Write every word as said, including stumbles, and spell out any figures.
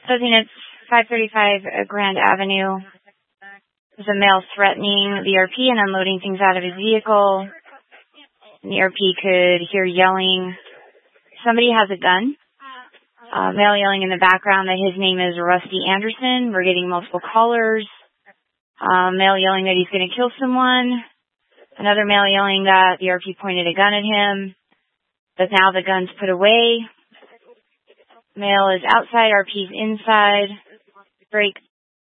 Closing at five thirty-five Grand Avenue. There's a male threatening the E R P and unloading things out of his vehicle. And the E R P could hear yelling. Somebody has a gun. Uh, male yelling in the background that his name is Rusty Anderson. We're getting multiple callers. Uh, male yelling that he's going to kill someone. Another male yelling that the E R P pointed a gun at him. But now the gun's put away. Male is outside, E R P's inside. Break